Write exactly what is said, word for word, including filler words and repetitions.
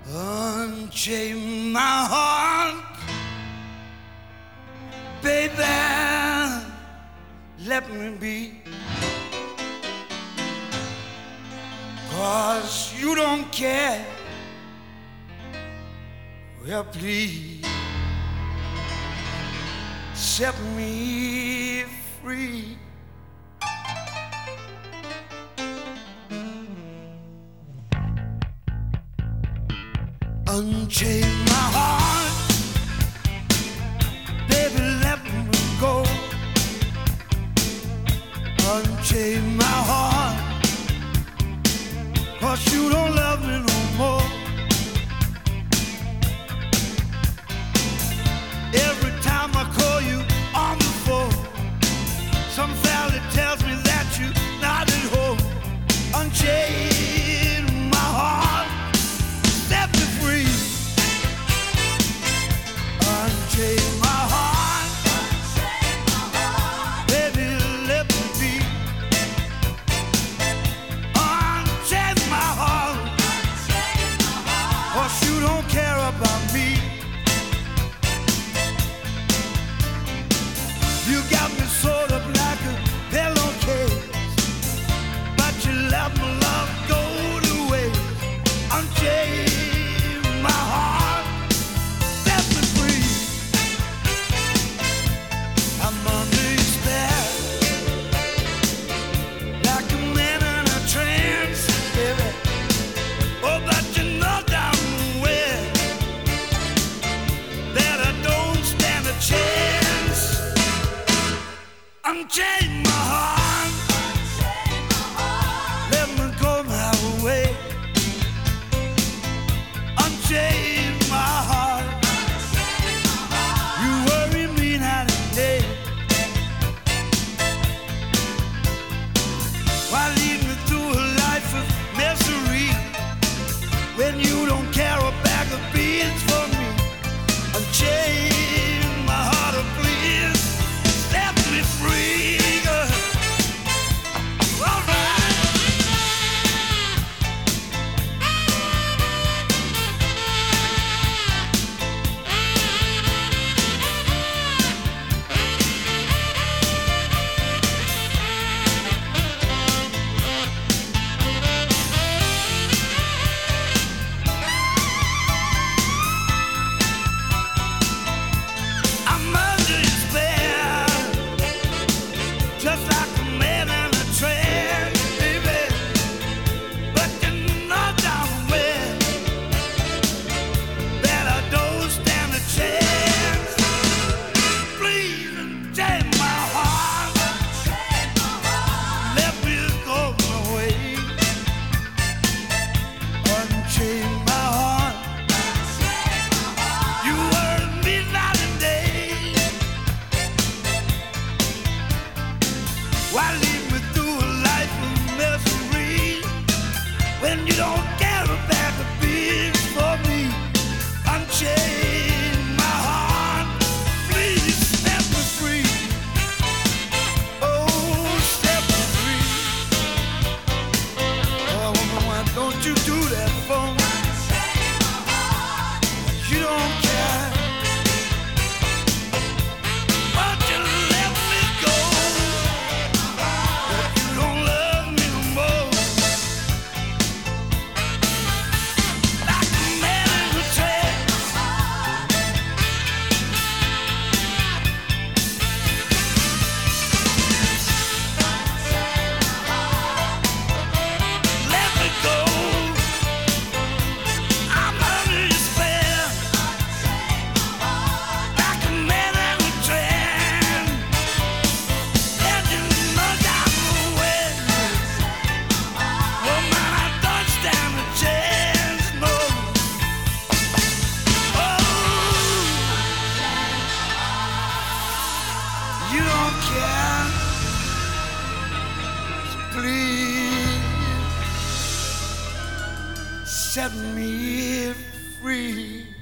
Unchain my heart, baby, let me be. 'Cause you don't care. Well, please set me free. Unchain my heart, baby, let me go. Unchain my heart, 'cause you don't love me no more. Every time I call you on the phone, some fella tells me that you're not at home. Unchain my heart, set me free. Unchain my heart, baby, let me be. Unchain my heart, 'cause you don't care about me. You got me sort of like a pillowcase, but you let my love go to waste. Unchain my heart, set me free. I'm under your spell, like a man in a trance, baby. Oh, but you know damn well that I don't stand a chance. Unchain my heart, let me go my way. Unchain my heart, you worry me night and day. Why lead me through a life of misery when you don't care a bag of beans for me? Unchain my heart, oh please, set me free, girl. All right. I'm under your spell, just like a man in a trance, baby. But you know damn well that I don't stand a chance. Please unchain my heart, let me go my way. Unchain my heart, you worry me night and day. Why lead me through a life of misery when you don't care about the beans for me? Unchain my heart, please set me free. Oh, set me free. Oh, woman, why don't you do that for me? You don't care, but you let me go. But you don't love me no more. Like a man in a trance. Let me go. I'm under your spell, like a man in a trance. And you know damn well, woman, I don't stand a chance, no. Oh, you don't care, so please set me free.